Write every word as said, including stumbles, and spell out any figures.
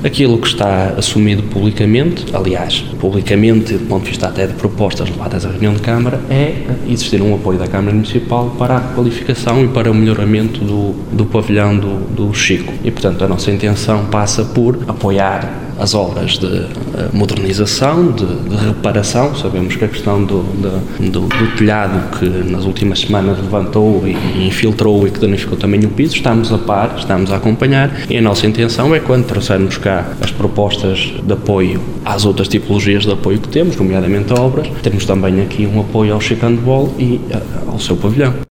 Aquilo que está assumido publicamente, aliás, publicamente, do ponto de vista até de propostas levadas à reunião de Câmara, é existir um apoio da Câmara Municipal para a qualificação e para o melhoramento do, do pavilhão do, do Chico. E, portanto, a nossa intenção passa por apoiar as obras de modernização, de, de reparação. Sabemos que a questão do, de, do, do telhado, que nas últimas semanas levantou e, e infiltrou e que danificou também o piso, estamos a par, estamos a acompanhar, e a nossa intenção é, quando trouxermos cá as propostas de apoio às outras tipologias de apoio que temos, nomeadamente a obras, temos também aqui um apoio ao Chico Handball e ao seu pavilhão.